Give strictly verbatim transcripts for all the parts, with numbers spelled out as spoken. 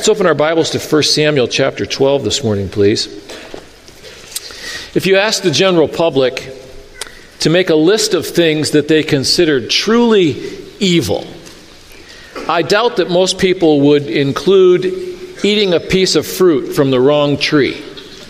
Let's open our Bibles to First Samuel chapter twelve this morning, please. If you ask the general public to make a list of things that they considered truly evil, I doubt that most people would include eating a piece of fruit from the wrong tree.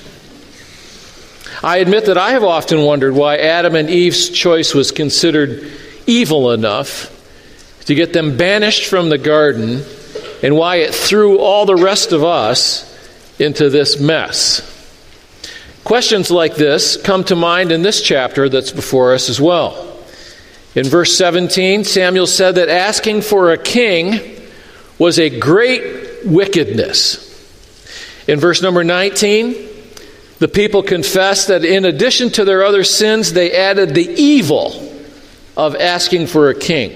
I admit that I have often wondered why Adam and Eve's choice was considered evil enough to get them banished from the garden, and why it threw all the rest of us into this mess. Questions like this come to mind in this chapter that's before us as well. In verse seventeen, Samuel said that asking for a king was a great wickedness. In verse number nineteen, the people confessed that in addition to their other sins, they added the evil of asking for a king.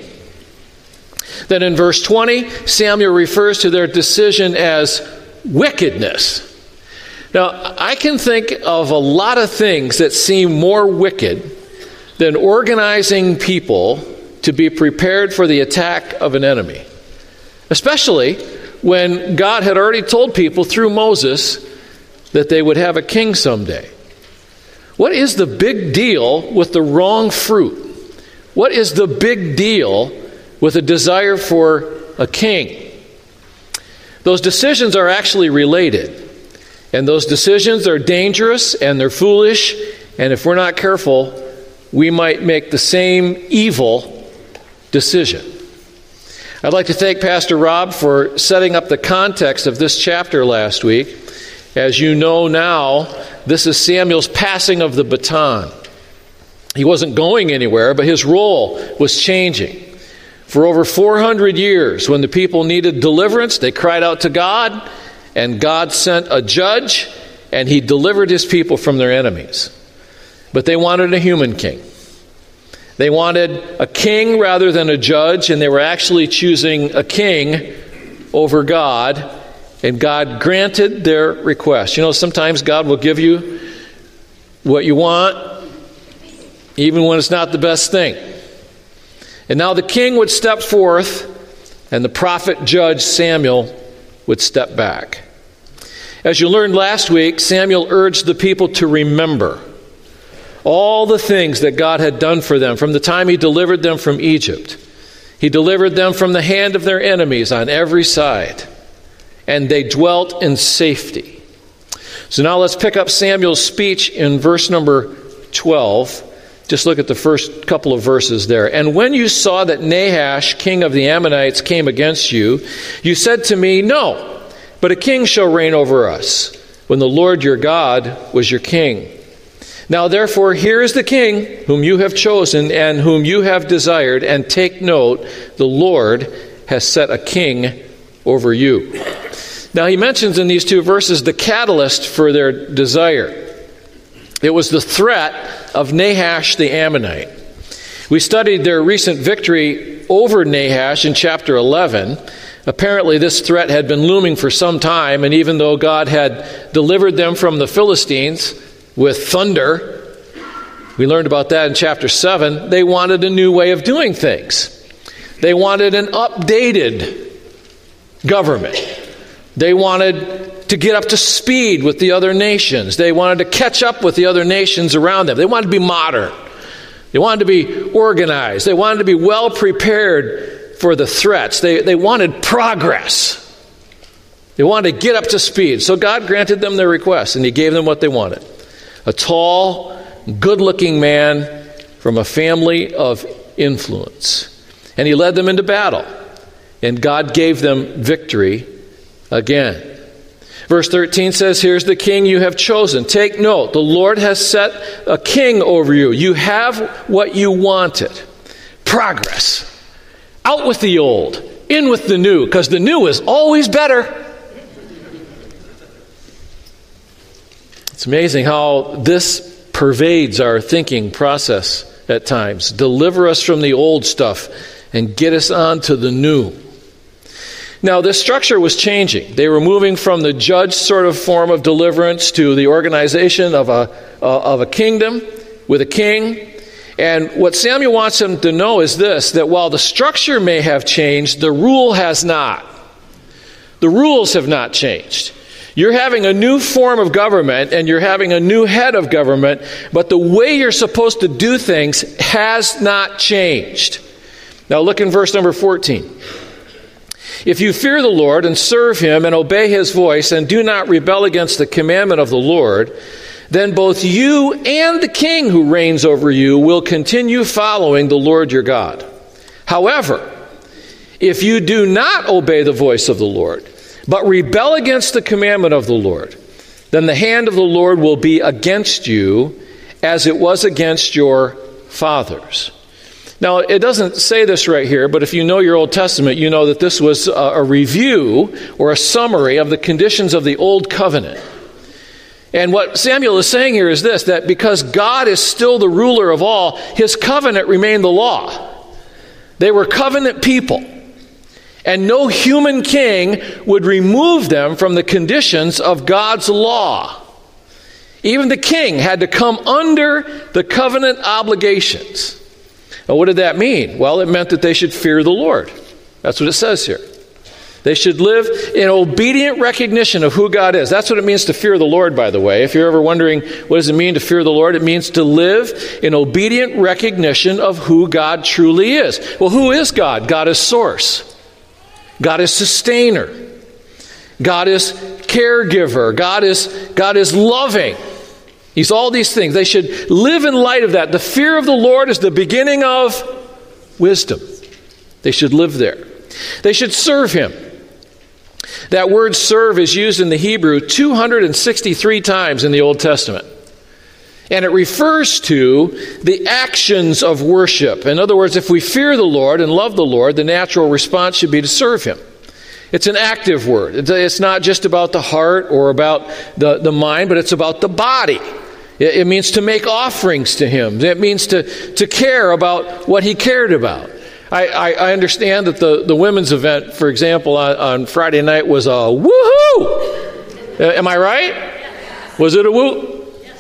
Then in verse twenty, Samuel refers to their decision as wickedness. Now, I can think of a lot of things that seem more wicked than organizing people to be prepared for the attack of an enemy, especially when God had already told people through Moses that they would have a king someday. What is the big deal with the wrong fruit? What is the big deal with a desire for a king? Those decisions are actually related. And those decisions are dangerous and they're foolish. And if we're not careful, we might make the same evil decision. I'd like to thank Pastor Rob for setting up the context of this chapter last week. As you know now, this is Samuel's passing of the baton. He wasn't going anywhere, but his role was changing. For over four hundred years, when the people needed deliverance, they cried out to God, and God sent a judge, and he delivered his people from their enemies. But they wanted a human king. They wanted a king rather than a judge, and they were actually choosing a king over God, and God granted their request. You know, sometimes God will give you what you want, even when it's not the best thing. And now the king would step forth, and the prophet judge Samuel would step back. As you learned last week, Samuel urged the people to remember all the things that God had done for them from the time he delivered them from Egypt. He delivered them from the hand of their enemies on every side, and they dwelt in safety. So now let's pick up Samuel's speech in verse number twelve. Just look at the first couple of verses there. And when you saw that Nahash, king of the Ammonites, came against you, you said to me, no, but a king shall reign over us, when the Lord your God was your king. Now therefore, here is the king whom you have chosen and whom you have desired, and take note, the Lord has set a king over you. Now he mentions in these two verses the catalyst for their desire. It was the threat of Nahash the Ammonite. We studied their recent victory over Nahash in chapter eleven. Apparently this threat had been looming for some time, and even though God had delivered them from the Philistines with thunder, we learned about that in chapter seven, they wanted a new way of doing things. They wanted an updated government. They wanted to get up to speed with the other nations. They wanted to catch up with the other nations around them. They wanted to be modern. They wanted to be organized. They wanted to be well prepared for the threats. They, they wanted progress. They wanted to get up to speed. So God granted them their request, and he gave them what they wanted. A tall, good-looking man from a family of influence. And he led them into battle. And God gave them victory again. Verse thirteen says, here's the king you have chosen. Take note, the Lord has set a king over you. You have what you wanted. Progress. Out with the old, in with the new, because the new is always better. It's amazing how this pervades our thinking process at times. Deliver us from the old stuff and get us on to the new. Now, this structure was changing. They were moving from the judge sort of form of deliverance to the organization of a, uh, of a kingdom with a king. And what Samuel wants them to know is this, that while the structure may have changed, the rule has not. The rules have not changed. You're having a new form of government, and you're having a new head of government, but the way you're supposed to do things has not changed. Now look in verse number fourteen. If you fear the Lord and serve him and obey his voice and do not rebel against the commandment of the Lord, then both you and the king who reigns over you will continue following the Lord your God. However, if you do not obey the voice of the Lord, but rebel against the commandment of the Lord, then the hand of the Lord will be against you as it was against your fathers. Now, it doesn't say this right here, but if you know your Old Testament, you know that this was a, a review or a summary of the conditions of the Old Covenant. And what Samuel is saying here is this, that because God is still the ruler of all, his covenant remained the law. They were covenant people. And no human king would remove them from the conditions of God's law. Even the king had to come under the covenant obligations. Now, what did that mean? Well, it meant that they should fear the Lord. That's what it says here. They should live in obedient recognition of who God is. That's what it means to fear the Lord, by the way. If you're ever wondering what does it mean to fear the Lord, it means to live in obedient recognition of who God truly is. Well, who is God? God is source. God is sustainer. God is caregiver. God is, God is loving. He's all these things. They should live in light of that. The fear of the Lord is the beginning of wisdom. They should live there. They should serve him. That word serve is used in the Hebrew two hundred sixty-three times in the Old Testament. And it refers to the actions of worship. In other words, if we fear the Lord and love the Lord, the natural response should be to serve him. It's an active word. It's not just about the heart or about the, the mind, but it's about the body. It, it means to make offerings to him. It means to, to care about what he cared about. I, I, I understand that the, the women's event, for example, on, on Friday night was a woohoo! Uh, am I right? Was it a woo?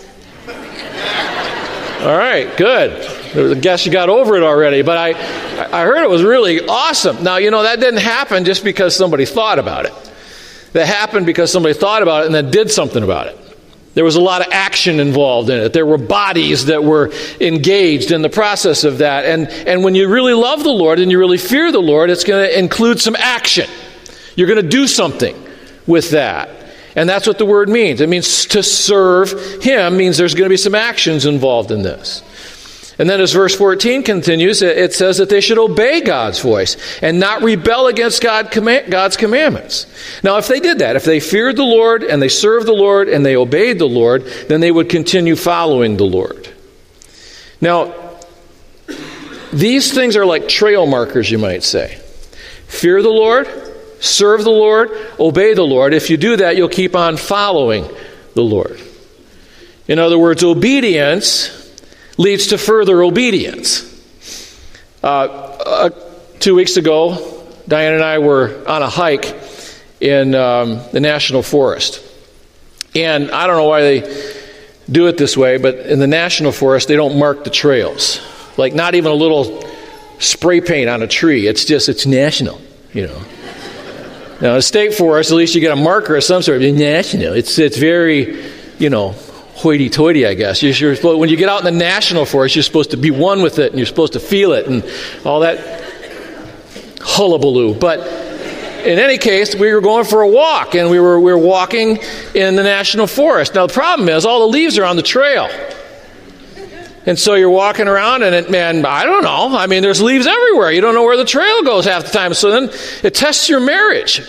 All right, good. I guess you got over it already, but I, I heard it was really awesome. Now, you know, that didn't happen just because somebody thought about it. That happened because somebody thought about it and then did something about it. There was a lot of action involved in it. There were bodies that were engaged in the process of that. And, and when you really love the Lord and you really fear the Lord, it's going to include some action. You're going to do something with that. And that's what the word means. It means to serve him means there's going to be some actions involved in this. And then as verse fourteen continues, it says that they should obey God's voice and not rebel against God, God's commandments. Now, if they did that, if they feared the Lord and they served the Lord and they obeyed the Lord, then they would continue following the Lord. Now, these things are like trail markers, you might say. Fear the Lord, serve the Lord, obey the Lord. If you do that, you'll keep on following the Lord. In other words, obedience leads to further obedience. Uh, uh, two weeks ago, Diane and I were on a hike in um, the National Forest. And I don't know why they do it this way, but in the National Forest, they don't mark the trails. Like not even a little spray paint on a tree. It's just, it's national, you know. Now, in State Forest, at least you get a marker of some sort. It's national. It's, it's very, you know, hoity-toity, I guess. You're, you're, when you get out in the National Forest, you're supposed to be one with it, and you're supposed to feel it, and all that hullabaloo. But in any case, we were going for a walk, and we were we were walking in the National Forest. Now, the problem is, all the leaves are on the trail. And so you're walking around, and, it, man, I don't know. I mean, there's leaves everywhere. You don't know where the trail goes half the time. So then it tests your marriage.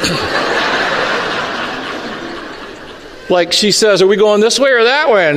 Like she says, are we going this way or that way?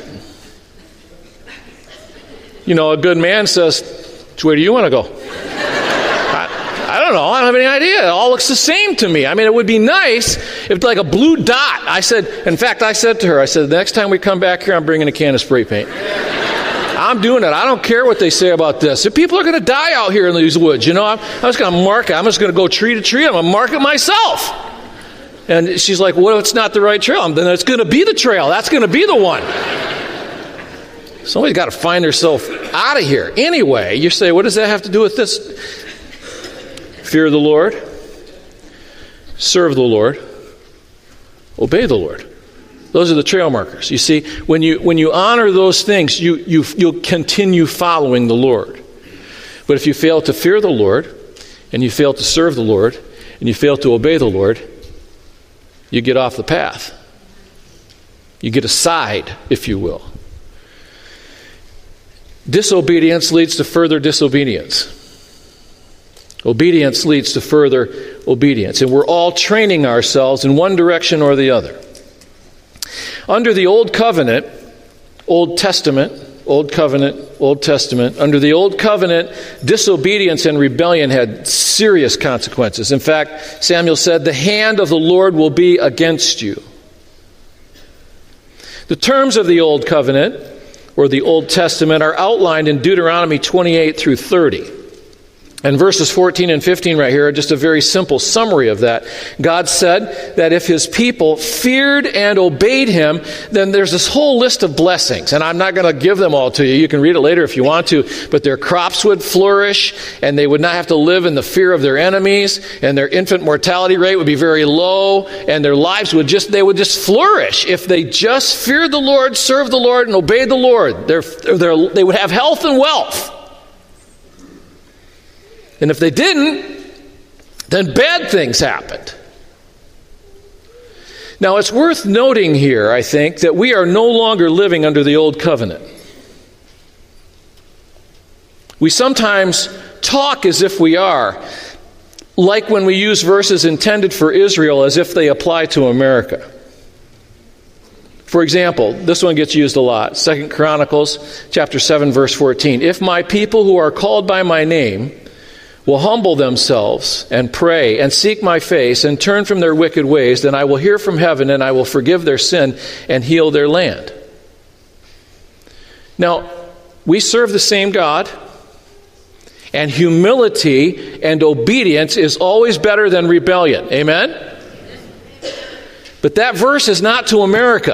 And, you know, a good man says, which way do you want to go? I, I don't know. I don't have any idea. It all looks the same to me. I mean, it would be nice if it's like a blue dot. I said, in fact, I said to her, I said, the next time we come back here, I'm bringing a can of spray paint. I'm doing it. I don't care what they say about this. If people are going to die out here in these woods, you know, I'm, I'm just going to mark it. I'm just going to go tree to tree. I'm going to mark it myself. And she's like, what if it's not the right trail? Then it's going to be the trail. That's going to be the one. Somebody's got to find herself out of here. Anyway, you say, what does that have to do with this? Fear the Lord. serve the Lord, obey the Lord. Those are the trail markers. You see, when you when you honor those things, you, you, you'll continue following the Lord. But if you fail to fear the Lord, and you fail to serve the Lord, and you fail to obey the Lord, you get off the path. You get aside, if you will. Disobedience leads to further disobedience. Obedience leads to further obedience. And we're all training ourselves in one direction or the other. Under the Old Covenant, Old Testament, Old Covenant, Old Testament, under the Old Covenant, disobedience and rebellion had serious consequences. In fact, Samuel said, "The hand of the Lord will be against you." The terms of the Old Covenant, or the Old Testament, are outlined in Deuteronomy twenty-eight through thirty. And verses fourteen and fifteen right here are just a very simple summary of that. God said that if his people feared and obeyed him, then there's this whole list of blessings. And I'm not going to give them all to you. You can read it later if you want to. But their crops would flourish, and they would not have to live in the fear of their enemies, and their infant mortality rate would be very low, and their lives would just, they would just flourish if they just feared the Lord, served the Lord, and obeyed the Lord. They're, they're, they would have health and wealth. And if they didn't, then bad things happened. Now, it's worth noting here, I think, that we are no longer living under the Old Covenant. We sometimes talk as if we are, like when we use verses intended for Israel as if they apply to America. For example, this one gets used a lot. Second Chronicles chapter seven, verse fourteen. "If my people who are called by my name will humble themselves and pray and seek my face and turn from their wicked ways, then I will hear from heaven and I will forgive their sin and heal their land." Now, we serve the same God, and humility and obedience is always better than rebellion. Amen? But that verse is not to America.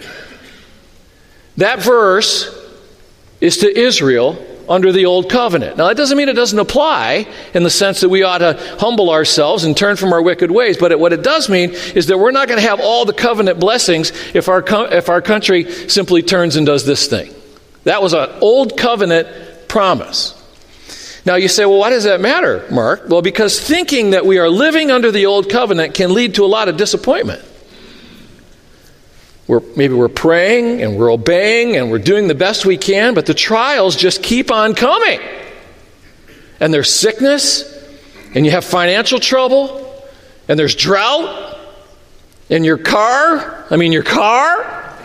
That verse is to Israel under the Old Covenant. Now, that doesn't mean it doesn't apply in the sense that we ought to humble ourselves and turn from our wicked ways. But it, what it does mean is that we're not going to have all the covenant blessings if our co- if our country simply turns and does this thing. That was an Old Covenant promise. Now, you say, well, why does that matter, Mark? Well, because thinking that we are living under the Old Covenant can lead to a lot of disappointment. We're, maybe we're praying and we're obeying and we're doing the best we can, but the trials just keep on coming. And there's sickness, and you have financial trouble, and there's drought in your car. I mean, your car.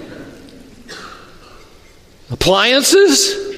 Appliances.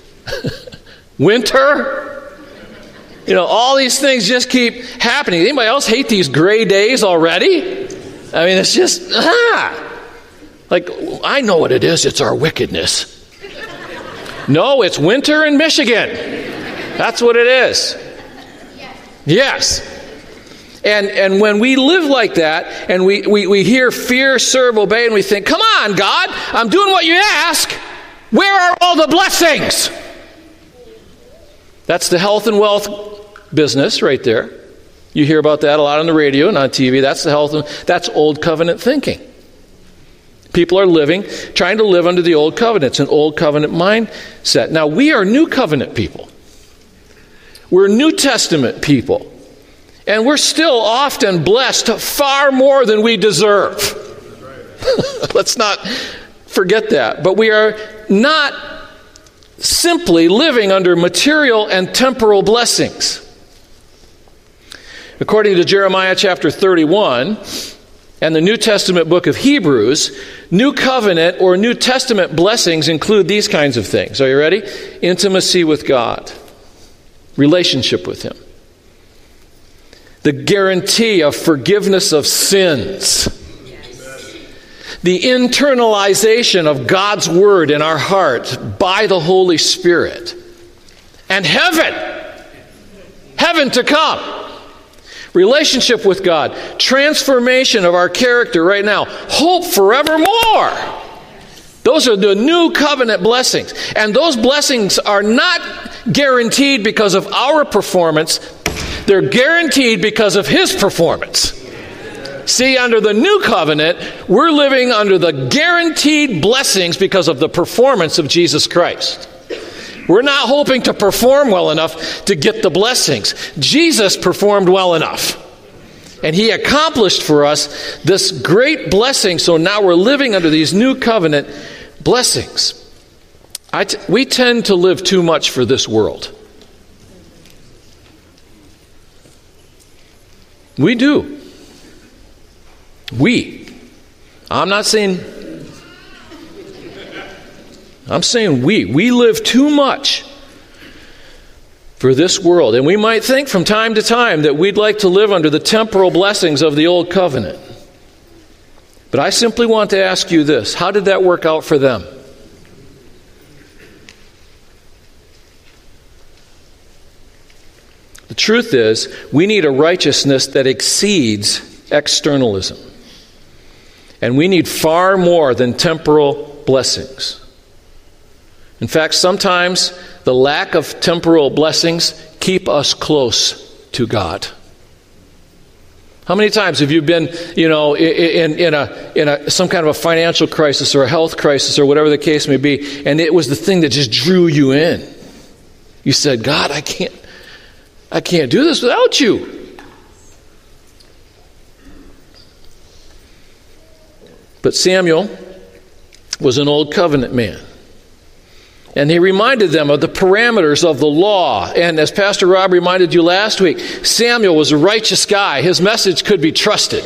Winter. You know, all these things just keep happening. Anybody else hate these gray days already? I mean, it's just, ah. Like, I know what it is. It's our wickedness. No, it's winter in Michigan. That's what it is. Yes. And and when we live like that, and we, we, we hear fear, serve, obey, and we think, come on, God, I'm doing what you ask. Where are all the blessings? That's the health and wealth business right there. You hear about that a lot on the radio and on T V. That's the health and, that's Old Covenant thinking. People are living, trying to live under the Old Covenant. It's an Old Covenant mindset. Now, we are New Covenant people. We're New Testament people. And we're still often blessed far more than we deserve. Let's not forget that. But we are not simply living under material and temporal blessings. According to Jeremiah chapter thirty-one, and the New Testament book of Hebrews, New Covenant or New Testament blessings include these kinds of things. Are you ready? Intimacy with God. Relationship with Him. The guarantee of forgiveness of sins. The internalization of God's Word in our heart by the Holy Spirit. And heaven. Heaven to come. Relationship with God, transformation of our character right now, hope forevermore. Those are the new covenant blessings. And those blessings are not guaranteed because of our performance. They're guaranteed because of his performance. See, under the new covenant, we're living under the guaranteed blessings because of the performance of Jesus Christ. We're not hoping to perform well enough to get the blessings. Jesus performed well enough. And he accomplished for us this great blessing, so now we're living under these new covenant blessings. I t- we tend to live too much for this world. We do. We. I'm not saying, I'm saying we. We live too much for this world. And we might think from time to time that we'd like to live under the temporal blessings of the old covenant. But I simply want to ask you this. How did that work out for them? The truth is, we need a righteousness that exceeds externalism. And we need far more than temporal blessings. In fact, sometimes the lack of temporal blessings keep us close to God. How many times have you been, you know, in, in a in a some kind of a financial crisis or a health crisis or whatever the case may be, and it was the thing that just drew you in? You said, God, I can't I can't do this without you. But Samuel was an old covenant man. And he reminded them of the parameters of the law. And as Pastor Rob reminded you last week, Samuel was a righteous guy. His message could be trusted.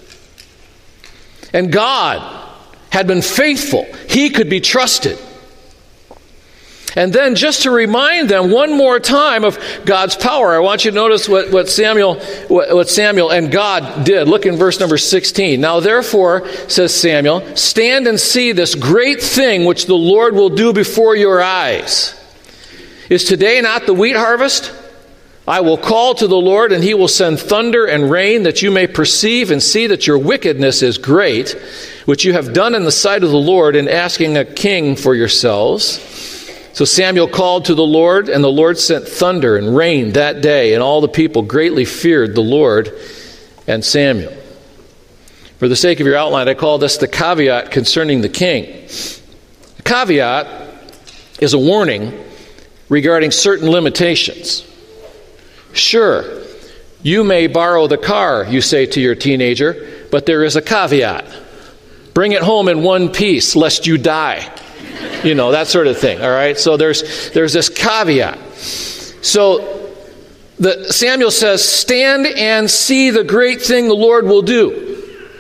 And God had been faithful. He could be trusted. And then just to remind them one more time of God's power, I want you to notice what, what Samuel what, what Samuel and God did. Look in verse number sixteen. Now therefore, says Samuel, stand and see this great thing which the Lord will do before your eyes. Is today not the wheat harvest? I will call to the Lord, and he will send thunder and rain, that you may perceive and see that your wickedness is great, which you have done in the sight of the Lord in asking a king for yourselves. So Samuel called to the Lord, and the Lord sent thunder and rain that day, and all the people greatly feared the Lord and Samuel. For the sake of your outline, I call this the caveat concerning the king. The caveat is a warning regarding certain limitations. Sure, you may borrow the car, you say to your teenager, but there is a caveat. Bring it home in one piece, lest you die. You know, that sort of thing, all right? So there's there's this caveat. So the Samuel says, stand and see the great thing the Lord will do.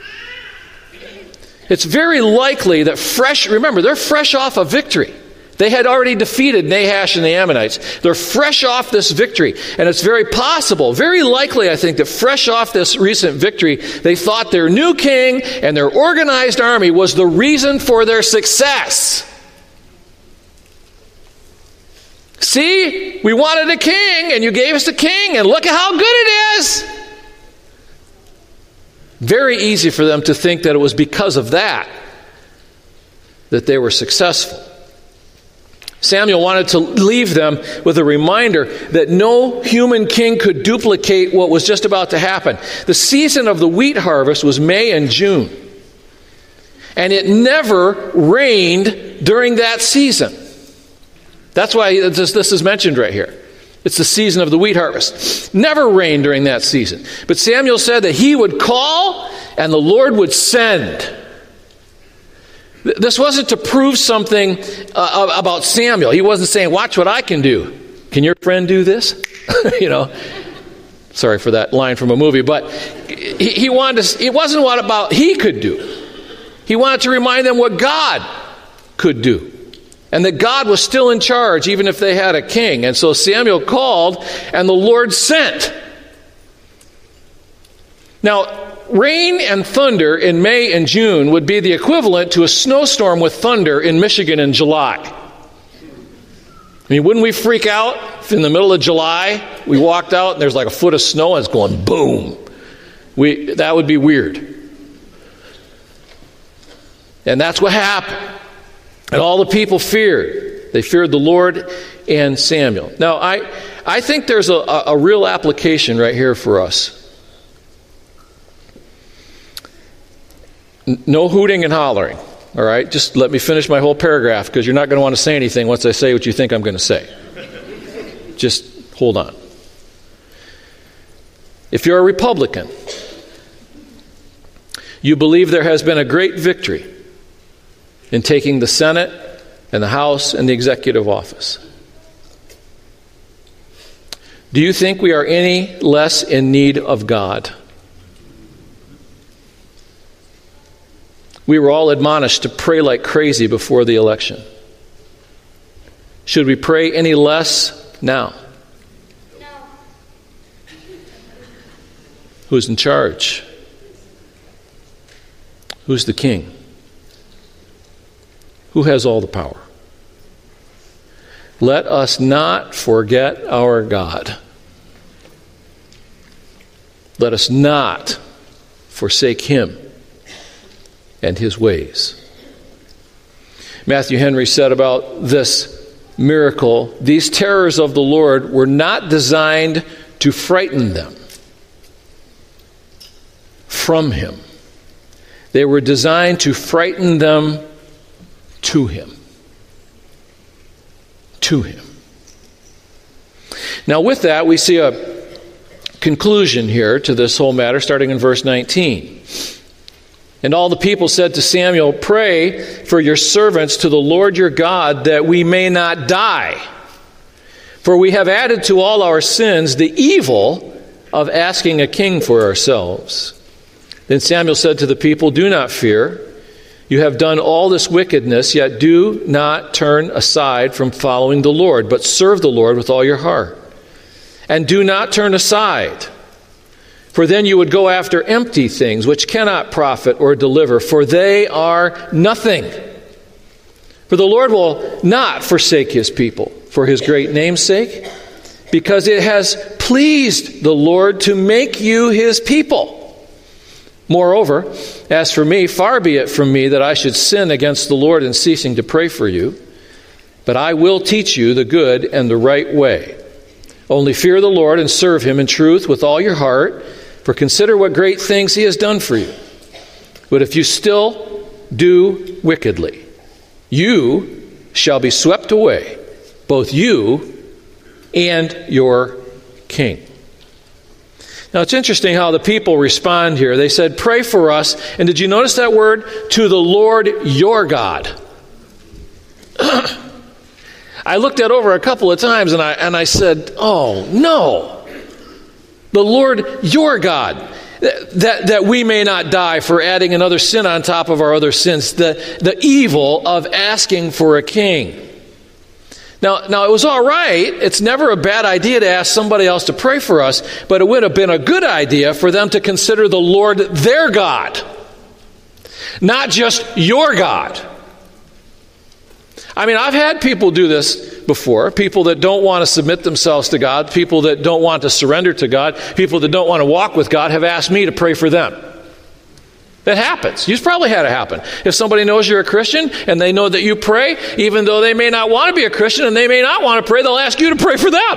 It's very likely that fresh, remember, they're fresh off a victory. They had already defeated Nahash and the Ammonites. They're fresh off this victory. And it's very possible, very likely, I think, that fresh off this recent victory, they thought their new king and their organized army was the reason for their success. See, we wanted a king, and you gave us a king, and look at how good it is. Very easy for them to think that it was because of that that they were successful. Samuel wanted to leave them with a reminder that no human king could duplicate what was just about to happen. The season of the wheat harvest was May and June, and it never rained during that season. That's why this, this is mentioned right here. It's the season of the wheat harvest. Never rained during that season. But Samuel said that he would call and the Lord would send. This wasn't to prove something uh, about Samuel. He wasn't saying, watch what I can do. Can your friend do this? You know, sorry for that line from a movie. But he, he wanted to, it wasn't what about he could do. He wanted to remind them what God could do. And that God was still in charge, even if they had a king. And so Samuel called, and the Lord sent. Now, rain and thunder in May and June would be the equivalent to a snowstorm with thunder in Michigan in July. I mean, wouldn't we freak out if in the middle of July we walked out and there's like a foot of snow and it's going boom? We, that would be weird. And that's what happened. And all the people feared. They feared the Lord and Samuel. Now, I I think there's a, a, a real application right here for us. N- no hooting and hollering, all right? Just let me finish my whole paragraph, because you're not going to want to say anything once I say what you think I'm going to say. Just hold on. If you're a Republican, you believe there has been a great victory in taking the Senate and the House and the executive office. Do you think we are any less in need of God? We were all admonished to pray like crazy before the election. Should we pray any less now? No. Who's in charge? Who's the king? Who has all the power? Let us not forget our God. Let us not forsake him and his ways. Matthew Henry said about this miracle, these terrors of the Lord were not designed to frighten them from him. They were designed to frighten them to him. To him. Now with that, we see a conclusion here to this whole matter, starting in verse nineteen. And all the people said to Samuel, "Pray for your servants to the Lord your God, that we may not die. For we have added to all our sins the evil of asking a king for ourselves." Then Samuel said to the people, "Do not fear. You have done all this wickedness, yet do not turn aside from following the Lord, but serve the Lord with all your heart. And do not turn aside, for then you would go after empty things which cannot profit or deliver, for they are nothing. For the Lord will not forsake his people for his great name's sake, because it has pleased the Lord to make you his people. Moreover, as for me, far be it from me that I should sin against the Lord in ceasing to pray for you, but I will teach you the good and the right way. Only fear the Lord and serve him in truth with all your heart, for consider what great things he has done for you. But if you still do wickedly, you shall be swept away, both you and your king." Now it's interesting how the people respond here. They said, "Pray for us." And did you notice that word? "To the Lord your God." I looked that over a couple of times and I and I said, "Oh no. The Lord your God. That, that we may not die for adding another sin on top of our other sins. The, the evil of asking for a king." Now, now, it was all right. It's never a bad idea to ask somebody else to pray for us, but it would have been a good idea for them to consider the Lord their God, not just your God. I mean, I've had people do this before, people that don't want to submit themselves to God, people that don't want to surrender to God, people that don't want to walk with God have asked me to pray for them. That happens. You've probably had it happen. If somebody knows you're a Christian and they know that you pray, even though they may not want to be a Christian and they may not want to pray, they'll ask you to pray for them.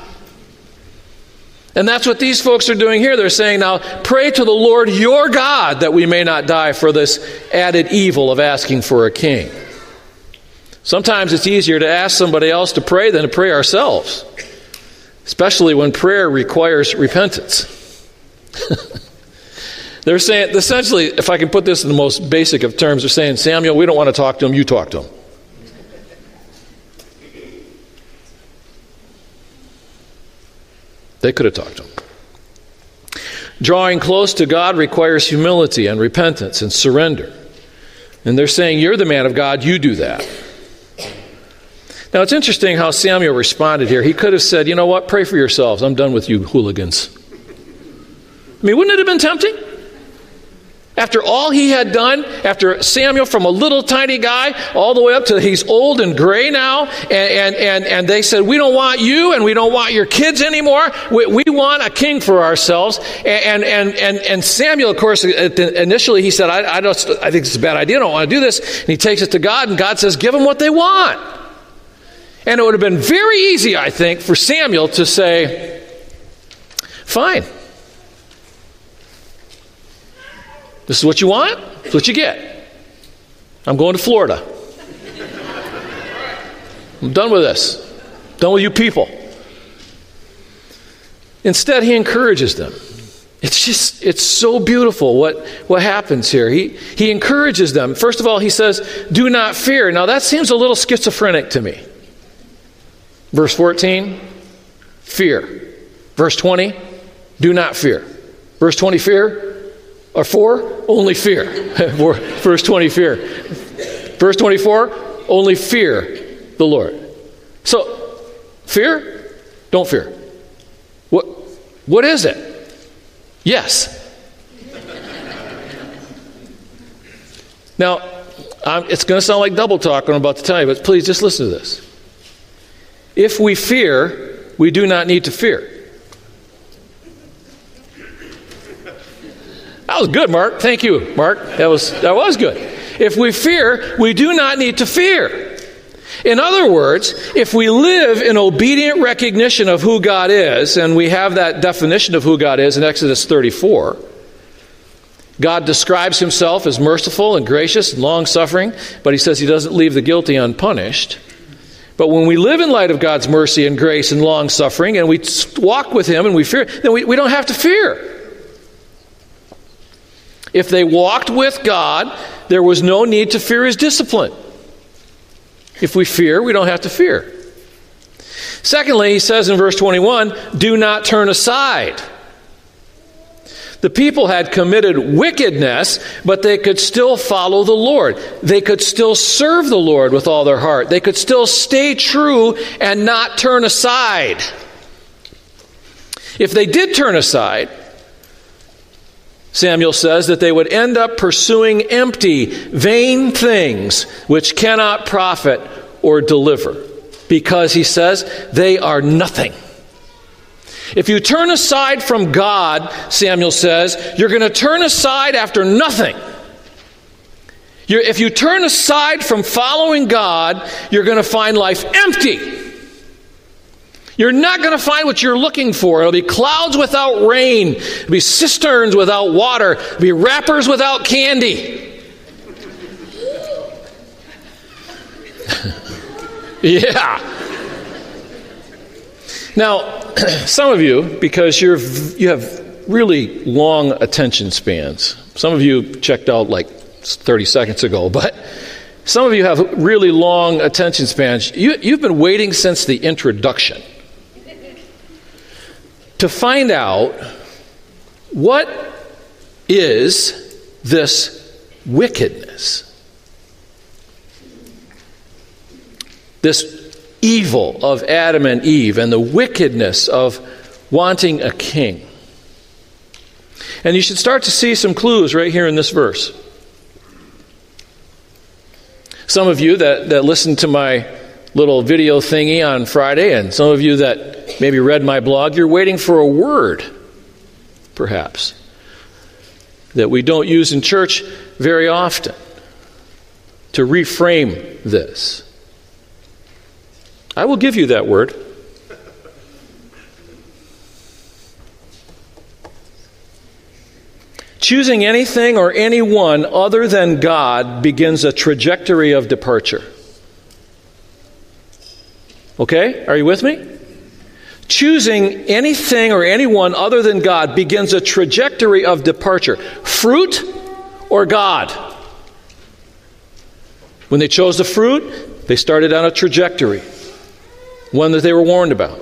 And that's what these folks are doing here. They're saying, now, pray to the Lord your God that we may not die for this added evil of asking for a king. Sometimes it's easier to ask somebody else to pray than to pray ourselves, especially when prayer requires repentance. They're saying, essentially, if I can put this in the most basic of terms, they're saying, "Samuel, we don't want to talk to him, you talk to him." They could have talked to him. Drawing close to God requires humility and repentance and surrender. And they're saying, "You're the man of God, you do that." Now, it's interesting how Samuel responded here. He could have said, "You know what, pray for yourselves. I'm done with you hooligans." I mean, wouldn't it have been tempting? After all he had done, after Samuel from a little tiny guy all the way up to he's old and gray now, and and and, and they said, "We don't want you and we don't want your kids anymore. We, we want a king for ourselves." And and and and Samuel, of course, initially he said, I, I don't I think it's a bad idea. I don't want to do this. And he takes it to God, and God says, "Give them what they want." And it would have been very easy, I think, for Samuel to say, fine. This is what you want? This is what you get. I'm going to Florida. I'm done with this. Done with you people. Instead, he encourages them. It's just, it's so beautiful what, what happens here. He, he encourages them. First of all, he says, do not fear. Now, that seems a little schizophrenic to me. Verse fourteen, fear. Verse twenty, do not fear. Verse twenty, fear. Or four, only fear. Verse twenty, fear. Verse twenty-four, only fear the Lord. So, fear? Don't fear. What, what is it? Yes. Now, I'm, it's going to sound like double talk what I'm about to tell you, but please just listen to this. If we fear, we do not need to fear. That was good, Mark. Thank you, Mark. That was that was good. If we fear, we do not need to fear. In other words, if we live in obedient recognition of who God is, and we have that definition of who God is in Exodus thirty-four, God describes himself as merciful and gracious and long-suffering, but he says he doesn't leave the guilty unpunished. But when we live in light of God's mercy and grace and long-suffering, and we walk with him and we fear, then we, we don't have to fear. If they walked with God, there was no need to fear his discipline. If we fear, we don't have to fear. Secondly, he says in verse twenty-one, do not turn aside. The people had committed wickedness, but they could still follow the Lord. They could still serve the Lord with all their heart. They could still stay true and not turn aside. If they did turn aside, Samuel says that they would end up pursuing empty, vain things which cannot profit or deliver, because he says they are nothing. If you turn aside from God, Samuel says, you're going to turn aside after nothing. You're, if you turn aside from following God, you're going to find life empty. You're not going to find what you're looking for. It'll be clouds without rain. It'll be cisterns without water. It'll be wrappers without candy. Yeah. Now, some of you, because you're you have really long attention spans. Some of you checked out like thirty seconds ago, but some of you have really long attention spans. You, you've been waiting since the introduction to find out what is this wickedness, this evil of Adam and Eve, and the wickedness of wanting a king. And you should start to see some clues right here in this verse. Some of you that, that listened to my little video thingy on Friday, and some of you that maybe read my blog, you're waiting for a word, perhaps, that we don't use in church very often to reframe this. I will give you that word. Choosing anything or anyone other than God begins a trajectory of departure. Okay? Are you with me? Choosing anything or anyone other than God begins a trajectory of departure. Fruit or God? When they chose the fruit, they started on a trajectory. One that they were warned about.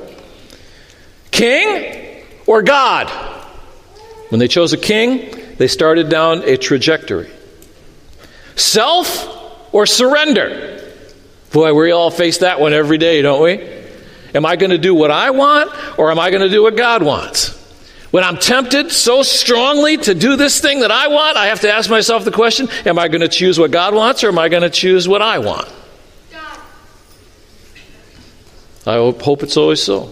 King or God? When they chose a king, they started down a trajectory. Self or surrender? Boy, we all face that one every day, don't we? Am I going to do what I want, or am I going to do what God wants? When I'm tempted so strongly to do this thing that I want, I have to ask myself the question, am I going to choose what God wants, or am I going to choose what I want? I hope it's always so.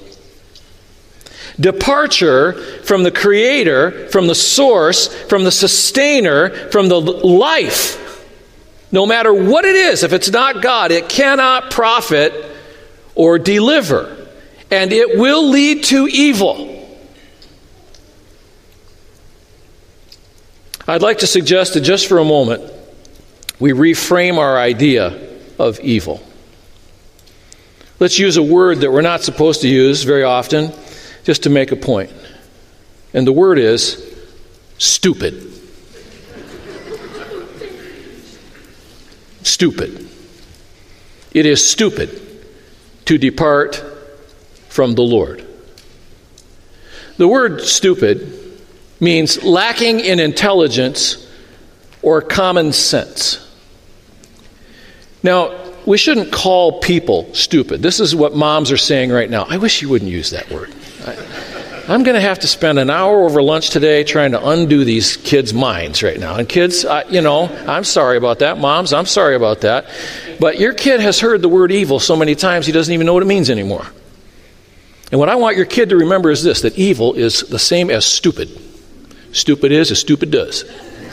Departure from the Creator, from the source, from the sustainer, from the life. No matter what it is, if it's not God, it cannot profit or deliver, and it will lead to evil. I'd like to suggest that just for a moment, we reframe our idea of evil. Let's use a word that we're not supposed to use very often, just to make a point. And the word is stupid. Stupid. It is stupid to depart from the Lord. The word stupid means lacking in intelligence or common sense. Now, we shouldn't call people stupid. This is what moms are saying right now. I wish you wouldn't use that word. I, I'm going to have to spend an hour over lunch today trying to undo these kids' minds right now. And kids, uh, you know, I'm sorry about that. Moms, I'm sorry about that. But your kid has heard the word evil so many times he doesn't even know what it means anymore. And what I want your kid to remember is this, that evil is the same as stupid. Stupid is as stupid does.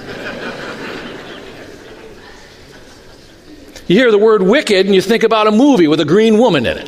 You hear the word wicked and you think about a movie with a green woman in it.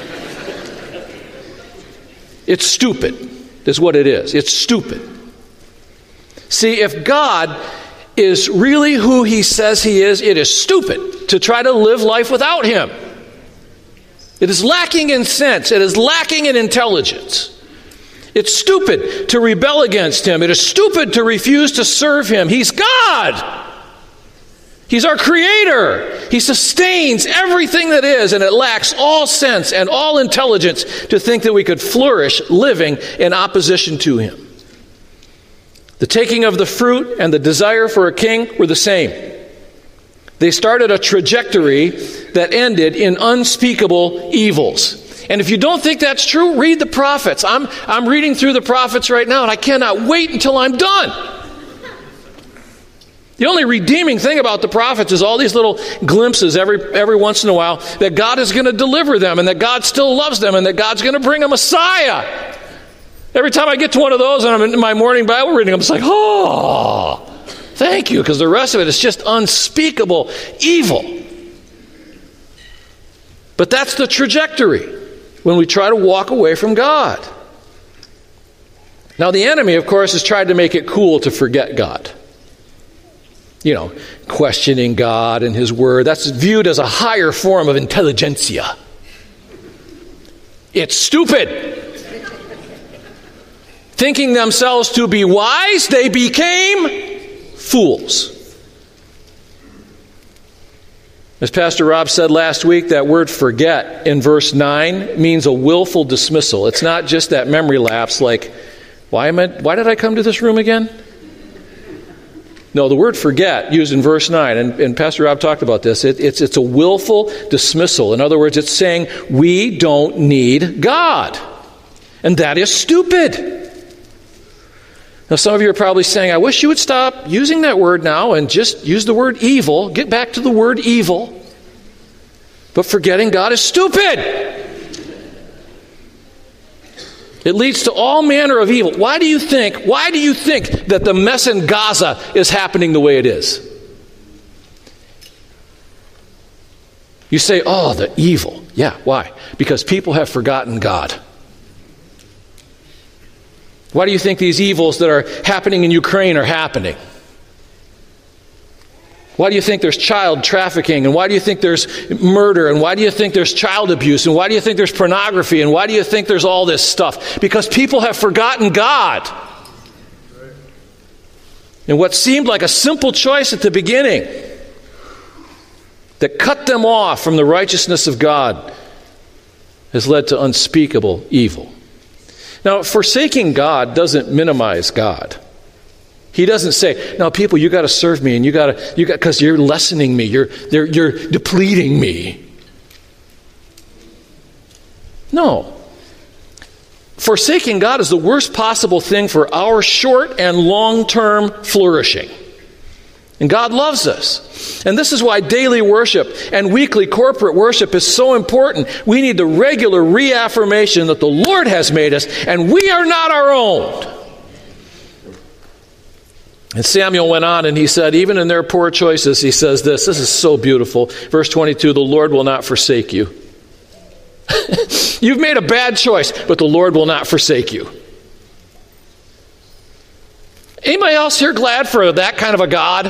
It's stupid, is what it is. It's stupid. See, if God is really who he says he is, it is stupid to try to live life without him. It is lacking in sense. It is lacking in intelligence. It's stupid to rebel against him. It is stupid to refuse to serve him. He's God. He's our creator. He sustains everything that is, and it lacks all sense and all intelligence to think that we could flourish living in opposition to him. The taking of the fruit and the desire for a king were the same. They started a trajectory that ended in unspeakable evils. And if you don't think that's true, read the prophets. I'm, I'm reading through the prophets right now, and I cannot wait until I'm done. The only redeeming thing about the prophets is all these little glimpses every every once in a while that God is going to deliver them and that God still loves them and that God's going to bring a Messiah. Every time I get to one of those and I'm in my morning Bible reading, I'm just like, oh, thank you, because the rest of it is just unspeakable evil. But that's the trajectory when we try to walk away from God. Now, the enemy, of course, has tried to make it cool to forget God. You know, questioning God and his word. That's viewed as a higher form of intelligentsia. It's stupid. Thinking themselves to be wise, they became fools. As Pastor Rob said last week, that word forget in verse nine means a willful dismissal. It's not just that memory lapse like, why am I, why did I come to this room again? No, the word forget, used in verse nine, and, and Pastor Rob talked about this, it, it's, it's a willful dismissal. In other words, it's saying, we don't need God. And that is stupid. Now, some of you are probably saying, I wish you would stop using that word now and just use the word evil. Get back to the word evil. But forgetting God is stupid. It leads to all manner of evil. Why do you think, why do you think that the mess in Gaza is happening the way it is? You say, oh, the evil. Yeah, why? Because people have forgotten God. Why do you think these evils that are happening in Ukraine are happening? Why do you think there's child trafficking? And why do you think there's murder? And why do you think there's child abuse? And why do you think there's pornography? And why do you think there's all this stuff? Because people have forgotten God. And what seemed like a simple choice at the beginning that cut them off from the righteousness of God has led to unspeakable evil. Now, forsaking God doesn't minimize God. He doesn't say, "Now, people, you got to serve me, and you got to, you got, because you're lessening me, you're, you're, you're depleting me." No. Forsaking God is the worst possible thing for our short and long-term flourishing. And God loves us. And this is why daily worship and weekly corporate worship is so important. We need the regular reaffirmation that the Lord has made us, and we are not our own. And Samuel went on and he said, even in their poor choices, he says this, this is so beautiful. Verse twenty-two, the Lord will not forsake you. You've made a bad choice, but the Lord will not forsake you. Anybody else here glad for that kind of a God?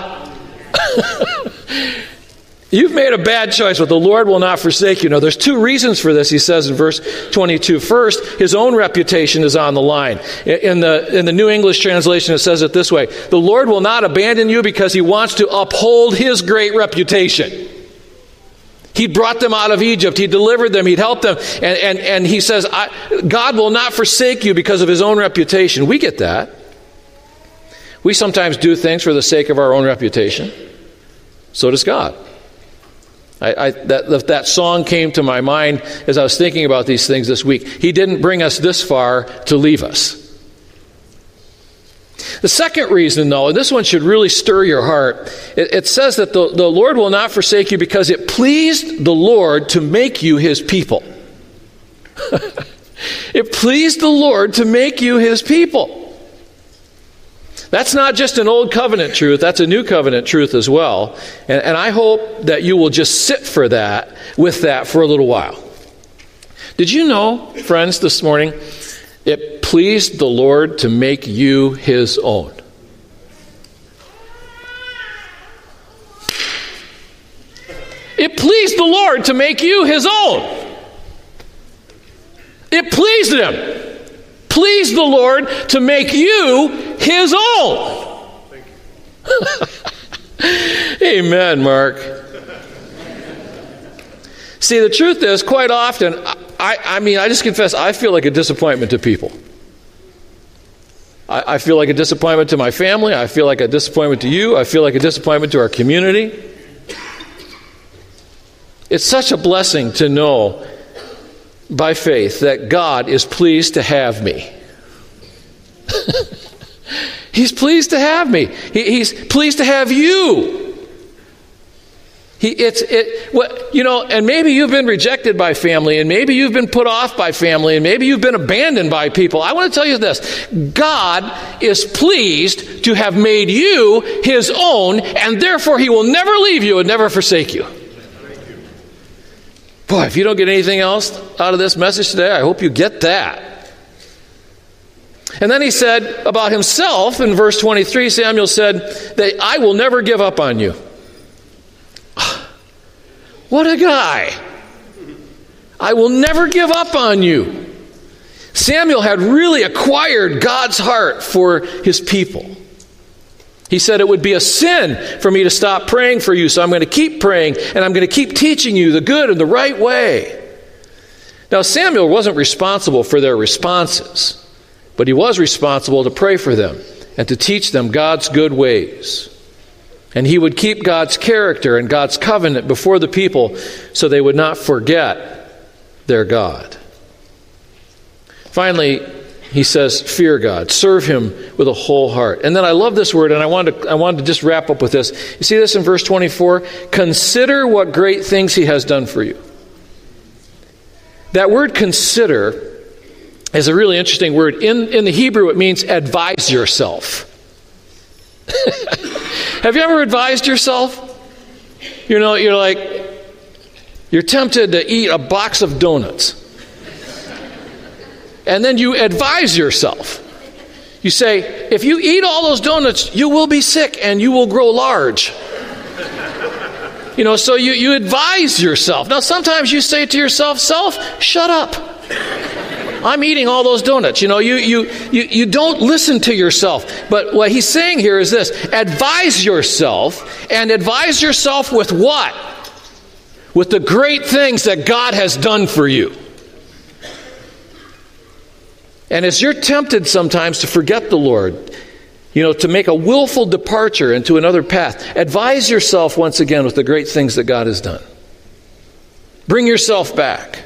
You've made a bad choice, but the Lord will not forsake you. Now, there's two reasons for this, he says in verse twenty-two. First, his own reputation is on the line. In the, in the New English translation, it says it this way: the Lord will not abandon you because he wants to uphold his great reputation. He brought them out of Egypt. He delivered them. He'd helped them. And, and, and he says, I, God will not forsake you because of his own reputation. We get that. We sometimes do things for the sake of our own reputation. So does God. I, I, that, that song came to my mind as I was thinking about these things this week. He didn't bring us this far to leave us. The second reason, though, and this one should really stir your heart, it, it says that the, the Lord will not forsake you because it pleased the Lord to make you his people. It pleased the Lord to make you his people. That's not just an old covenant truth, that's a new covenant truth as well. And, and I hope that you will just sit for that, with that for a little while. Did you know, friends, this morning, it pleased the Lord to make you his own? It pleased the Lord to make you his own. It pleased him. Pleased the Lord to make you his own. Amen, Mark. See, the truth is, quite often, I, I mean, I just confess, I feel like a disappointment to people. I, I feel like a disappointment to my family. I feel like a disappointment to you. I feel like a disappointment to our community. It's such a blessing to know by faith that God is pleased to have me. He's pleased to have me. He, he's pleased to have you. He, it's it. What you know, and maybe you've been rejected by family, and maybe you've been put off by family, and maybe you've been abandoned by people. I want to tell you this: God is pleased to have made you his own, and therefore he will never leave you and never forsake you. Boy, if you don't get anything else out of this message today, I hope you get that. And then he said about himself in verse twenty-three, Samuel said that I will never give up on you. What a guy. I will never give up on you. Samuel had really acquired God's heart for his people. He said it would be a sin for me to stop praying for you, so I'm going to keep praying, and I'm going to keep teaching you the good and the right way. Now, Samuel wasn't responsible for their responses, but he was responsible to pray for them and to teach them God's good ways. And he would keep God's character and God's covenant before the people so they would not forget their God. Finally, he says, fear God, serve him with a whole heart. And then I love this word, and I wanted to, I wanted to just wrap up with this. You see this in verse twenty-four? Consider what great things he has done for you. That word consider is a really interesting word. In, in the Hebrew, it means advise yourself. Have you ever advised yourself? You know, you're like, you're tempted to eat a box of donuts. And then you advise yourself. You say, if you eat all those donuts, you will be sick and you will grow large. You know, so you, you advise yourself. Now, sometimes you say to yourself, self, shut up. I'm eating all those donuts. You know, you, you, you, you don't listen to yourself. But what he's saying here is this: advise yourself, and advise yourself with what? With the great things that God has done for you. And as you're tempted sometimes to forget the Lord, you know, to make a willful departure into another path, advise yourself once again with the great things that God has done. Bring yourself back,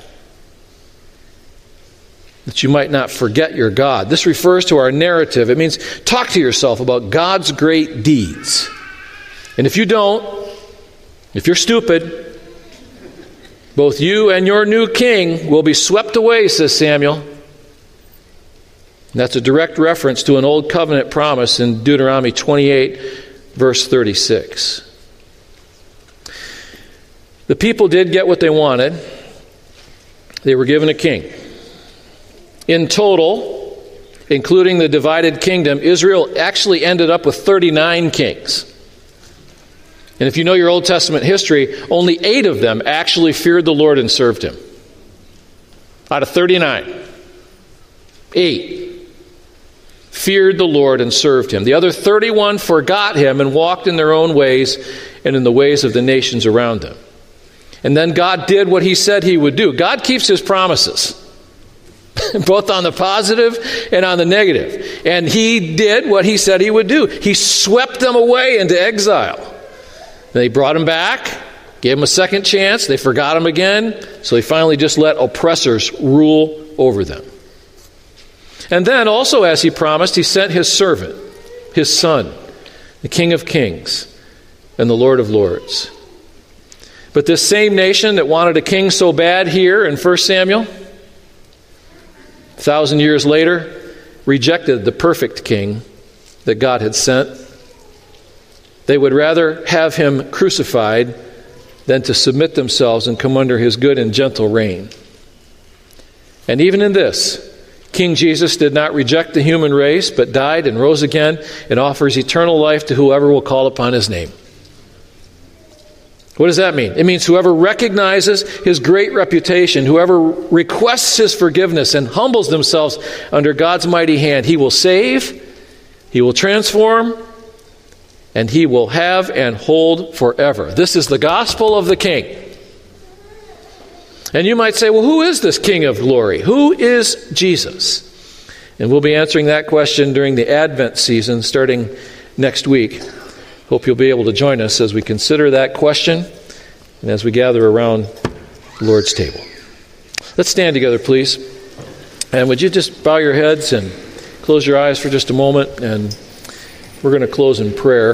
that you might not forget your God. This refers to our narrative. It means talk to yourself about God's great deeds. And if you don't, if you're stupid, both you and your new king will be swept away, says Samuel. And that's a direct reference to an old covenant promise in Deuteronomy twenty-eight, verse thirty-six. The people did get what they wanted. they were given a king. In total, including the divided kingdom, Israel actually ended up with thirty-nine kings. And if you know your Old Testament history, only eight of them actually feared the Lord and served him. Out of thirty-nine, eight feared the Lord and served him. The other thirty-one forgot him and walked in their own ways and in the ways of the nations around them. And then God did what he said he would do. God keeps his promises, both on the positive and on the negative. And he did what he said he would do. He swept them away into exile. They brought him back, gave him a second chance. They forgot him again. So he finally just let oppressors rule over them. And then also, as he promised, he sent his servant, his son, the King of Kings and the Lord of Lords. But this same nation that wanted a king so bad here in First Samuel, a thousand years later, rejected the perfect king that God had sent. They would rather have him crucified than to submit themselves and come under his good and gentle reign. And even in this, King Jesus did not reject the human race, but died and rose again and offers eternal life to whoever will call upon his name. What does that mean? It means whoever recognizes his great reputation, whoever requests his forgiveness and humbles themselves under God's mighty hand, he will save, he will transform, and he will have and hold forever. This is the gospel of the King. And you might say, well, who is this King of glory? Who is Jesus? And we'll be answering that question during the Advent season starting next week. Hope you'll be able to join us as we consider that question and as we gather around the Lord's table. Let's stand together, please. And would you just bow your heads and close your eyes for just a moment, and we're going to close in prayer.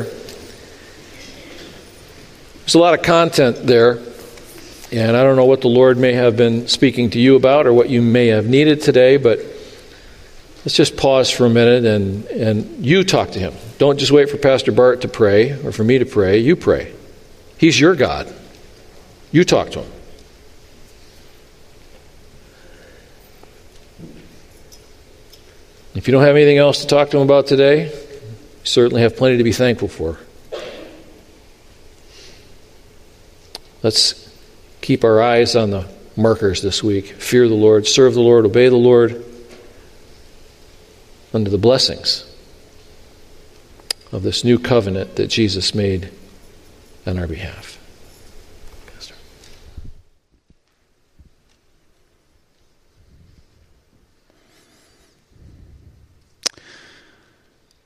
There's a lot of content there, and I don't know what the Lord may have been speaking to you about or what you may have needed today, but let's just pause for a minute and, and you talk to him. Don't just wait for Pastor Bart to pray or for me to pray. You pray. He's your God. You talk to him. If you don't have anything else to talk to him about today, you certainly have plenty to be thankful for. Let's keep our eyes on the markers this week. Fear the Lord, serve the Lord, obey the Lord under the blessings of this new covenant that Jesus made on our behalf.